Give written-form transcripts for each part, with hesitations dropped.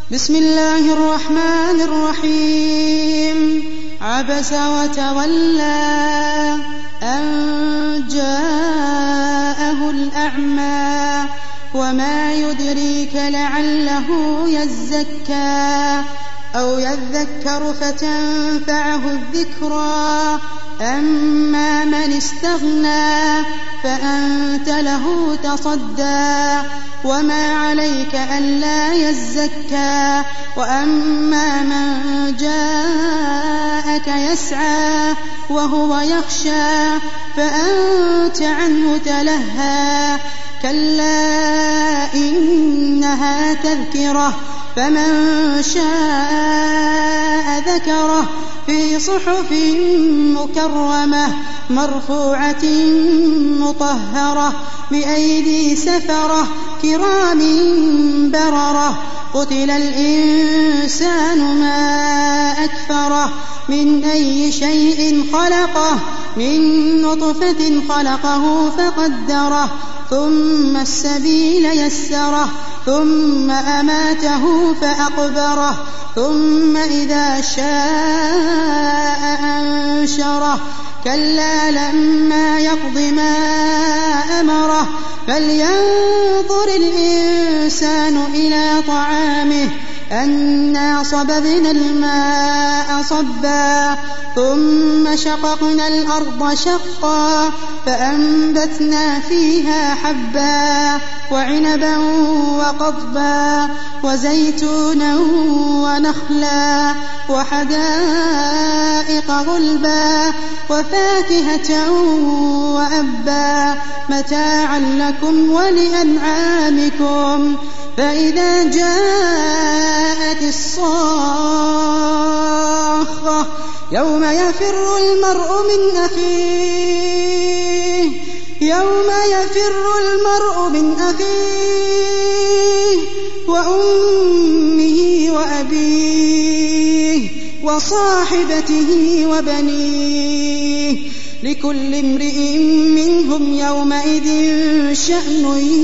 بسم الله الرحمن الرحيم. عبس وتولى أن جاءه الأعمى وما يدريك لعله يزكى أو يذكر فتنفعه الذكرى. أما من استغنى فأنت له تصدى وما عليك ألا يزكى. وأما من جاءك يسعى وهو يخشى فأنت عنه تلهى. كلا إنها تذكرة فمن شاء ذكره في صحف مكرمة مرفوعة مطهرة بأيدي سفرة كرام بررة. قتل الإنسان ما أكفره من أي شيء خلقه من نطفة خلقه فقدره ثم السبيل يسره ثم أماته فأقبره ثم إذا شاء أنشره. كلا لما يقض ما أمره فلينظر الإنسان إلى طعامه أنا صببنا الماء صبا ثم شققنا الأرض شقا فأنبتنا فيها حبا وعنبا وقضبا وزيتونا ونخلا وحدائق غلبا وفاكهة وأبا متاعا لكم ولأنعامكم. فإذا جاءت الصاخة يوم يفر المرء من أخيه وأمه وأبيه وصاحبته وبنيه لكل امرئ منهم يومئذ شأن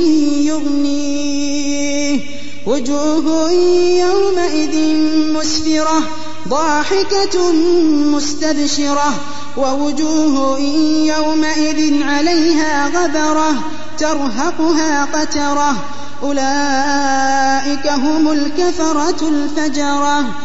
يغنيه. وجوه يومئذ مسفرة ضاحكة مستبشرة ووجوه يومئذ عليها غبرة ترهقها قترة. أولئك هم الكفرة الفجرة.